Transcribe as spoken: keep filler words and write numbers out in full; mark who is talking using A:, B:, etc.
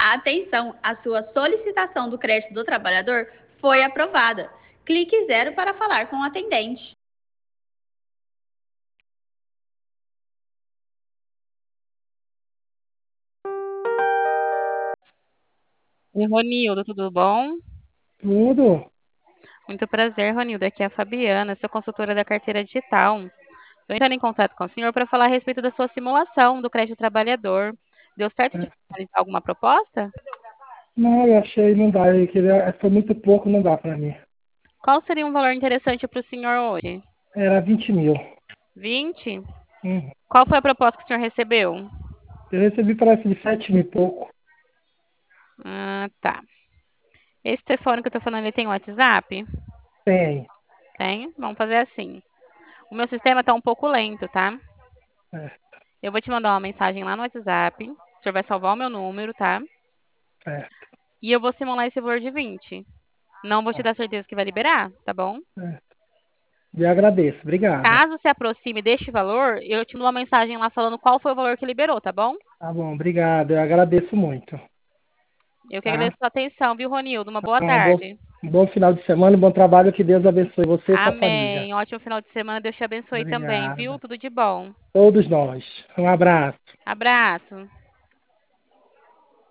A: Atenção, a sua solicitação do crédito do trabalhador foi aprovada. Clique zero para falar com o atendente.
B: Oi, Ronildo, tudo bom?
C: Tudo?
B: Muito prazer, Ronildo. Aqui é a Fabiana, sou consultora da carteira digital. Estou entrando em contato com o senhor para falar a respeito da sua simulação do crédito trabalhador. Deu certo de
C: É.
B: finalizar alguma proposta?
C: Não, eu achei, não dá. Eu queria, foi muito pouco, não dá para mim.
B: Qual seria um valor interessante para o senhor hoje?
C: Era vinte mil.
B: Vinte?
C: Uhum.
B: Qual foi a proposta que o senhor recebeu?
C: Eu recebi, parece, de sete mil e pouco.
B: Ah, tá. Esse telefone que eu estou falando, ele tem WhatsApp?
C: Tem.
B: Tem? Vamos fazer assim. O meu sistema está um pouco lento, tá?
C: É,
B: Eu vou te mandar uma mensagem lá no WhatsApp. O senhor vai salvar o meu número, tá?
C: é,
B: E eu vou simular esse valor de vinte. Não vou te dar certeza que vai liberar, tá bom?
C: é. E agradeço. Obrigado.
B: Caso se aproxime deste valor, eu te mando uma mensagem lá falando qual foi o valor que liberou, tá bom?
C: Tá bom, obrigado. Eu agradeço muito.
B: Eu que
C: Tá?
B: agradeço a sua atenção, viu, Ronildo? Uma boa
C: Um bom,
B: tarde.
C: um bom final de semana, um bom trabalho. Que Deus abençoe você e sua família.
B: Amém. Ótimo final de semana. Deus te abençoe também, viu?
C: Obrigado.
B: Tudo de bom.
C: Todos nós. Um abraço.
B: Abraço.